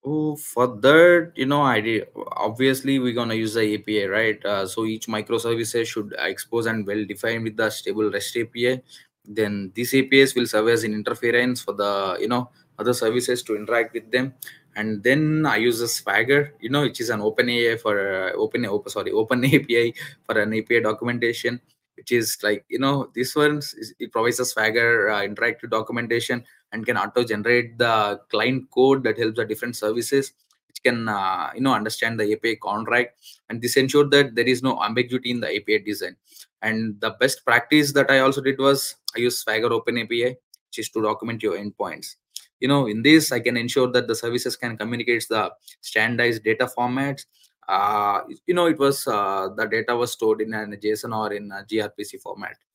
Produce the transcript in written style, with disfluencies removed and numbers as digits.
Oh, for that, obviously we're gonna use the API, right? So each microservices should expose and well defined with the stable REST API. Then these APIs will serve as an interference for the other services to interact with them. And then I use the Swagger, which is an open AI for open API for an API documentation, which is like this one it provides a Swagger interactive documentation and can auto generate the client code that helps the different services which can understand the API contract, and this ensure that there is no ambiguity in the API design. And the best practice that I also did was I use Swagger Open API, which is to document your endpoints. In this I can ensure that the services can communicate the standardized data formats. It was the data was stored in a JSON or in a gRPC format.